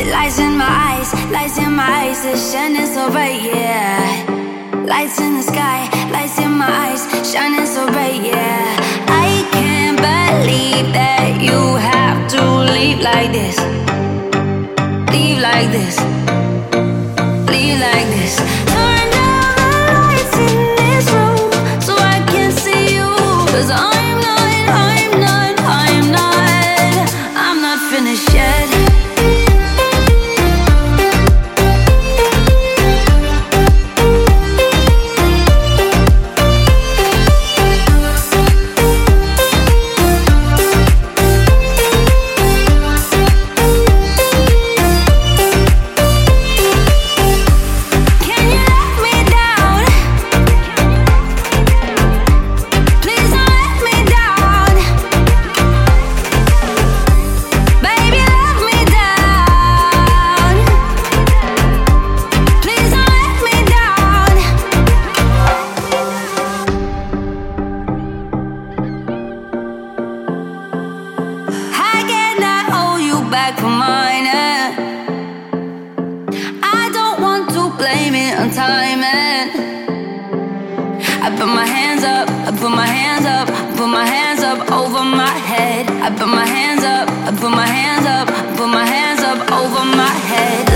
Lights in my eyes, lights in my eyes, they're shining so bright, yeah. Lights in the sky, lights in my eyes, shining so bright, yeah. I can't believe that you have to leave like this. Leave like this. Leave like this. Turn down the lights in this room so I can see you. 'Cause I'm not finished yet. Back for mine, I don't want to blame it on timing. I put my hands up, I put my hands up, put my hands up over my head. I put my hands up, I put my hands up, put my hands up over my head.